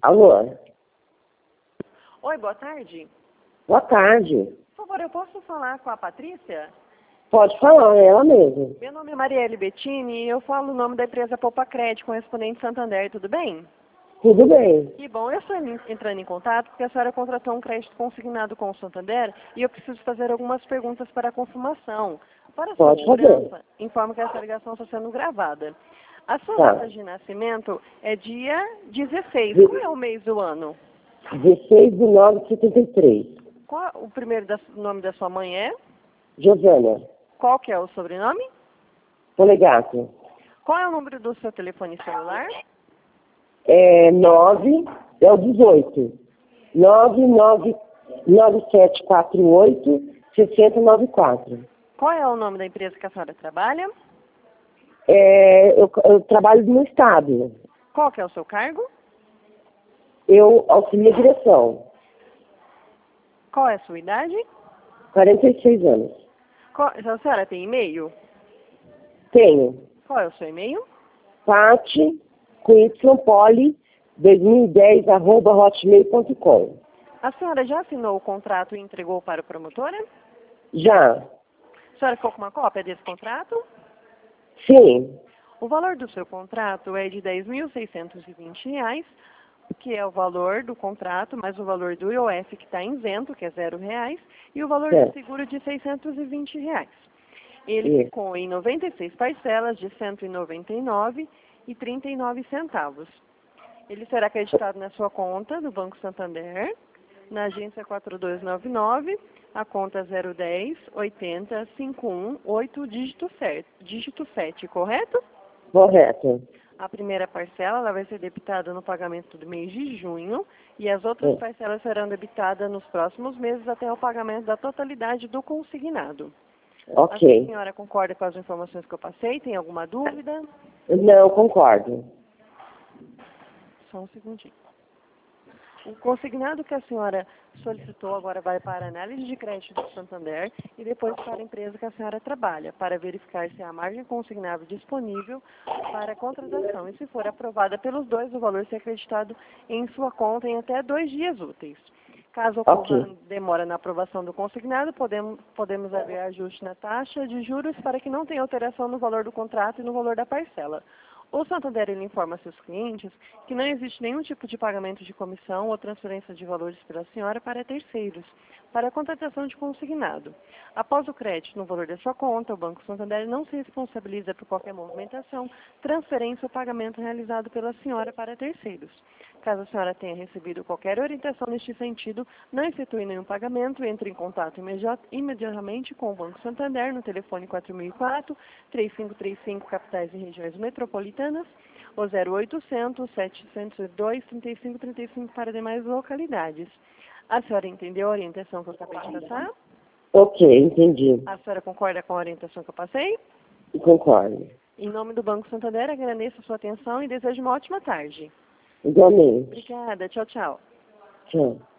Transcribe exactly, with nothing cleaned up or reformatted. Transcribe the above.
Alô? Oi, boa tarde. Boa tarde. Por favor, eu posso falar com a Patrícia? Pode falar, é ela mesma. Meu nome é Marielle Bettini e eu falo o nome da empresa Poupa Crédito, correspondente Santander, tudo bem? Tudo bem. Que bom, eu estou en- entrando em contato porque a senhora contratou um crédito consignado com o Santander e eu preciso fazer algumas perguntas para a confirmação. Para a sua Pode fazer. segurança, informo que essa ligação está sendo gravada. A sua Tá. data de nascimento é dia dezesseis. De- Qual é o mês do ano? dezesseis de nove de setenta e três. Qual o primeiro da- nome da sua mãe é? Giovana. Qual que é o sobrenome? Polegato. Qual é o número do seu telefone celular? É nove, é o dezoito. nove nove nove sete quatro oito seis zero nove quatro. Qual é o nome da empresa que a senhora trabalha? É, eu, eu trabalho no estado. Qual que é o seu cargo? Eu auxilio a direção. Qual é a sua idade? quarenta e seis anos. Qual, a senhora tem e-mail? Tenho. Qual é o seu e-mail? Pati, com Y, poli, dois mil e dez, arroba hotmail ponto com. A senhora já assinou o contrato e entregou para a promotora? Já. A senhora ficou com uma cópia desse contrato? Sim. O valor do seu contrato é de dez mil seiscentos e vinte reais, que é o valor do contrato, mais o valor do I O F que está isento, que é zero reais, e o valor do Certo. seguro de seiscentos e vinte reais. Ele Isso. ficou em noventa e seis parcelas de cento e noventa e nove reais e trinta e nove centavos. Ele será acreditado na sua conta do Banco Santander, na agência quatro dois nove nove, a conta zero dez oitenta cinquenta e um oito, dígito sete, dígito sete, correto? Correto. A primeira parcela ela vai ser debitada no pagamento do mês de junho e as outras É. parcelas serão debitadas nos próximos meses até o pagamento da totalidade do consignado. A Ok. senhora concorda com as informações que eu passei? Tem alguma dúvida? Não, concordo. Só um segundinho. O consignado que a senhora solicitou agora vai para a análise de crédito do Santander e depois para a empresa que a senhora trabalha, para verificar se há margem consignável disponível para a contratação. E se for aprovada pelos dois, o valor será acreditado em sua conta em até dois dias úteis. Caso ocorra Ok. demora na aprovação do consignado, podemos, podemos haver ajuste na taxa de juros para que não tenha alteração no valor do contrato e no valor da parcela. O Santander ele informa a seus clientes que não existe nenhum tipo de pagamento de comissão ou transferência de valores pela senhora para terceiros, para a contratação de consignado. Após o crédito no valor da sua conta, o Banco Santander não se responsabiliza por qualquer movimentação, transferência ou pagamento realizado pela senhora para terceiros. Caso a senhora tenha recebido qualquer orientação neste sentido, não efetue nenhum pagamento, entre em contato imediat imediatamente com o Banco Santander no telefone quatro mil e quatro, três cinco três cinco, capitais e regiões metropolitanas, ou zero oitocentos, setecentos e dois, trinta e cinco trinta e cinco para demais localidades. A senhora entendeu a orientação que eu acabei de passar? Ok, entendi. A senhora concorda com a orientação que eu passei? Concordo. Em nome do Banco Santander, agradeço a sua atenção e desejo uma ótima tarde. Igualmente. Obrigada. Tchau, tchau. Tchau.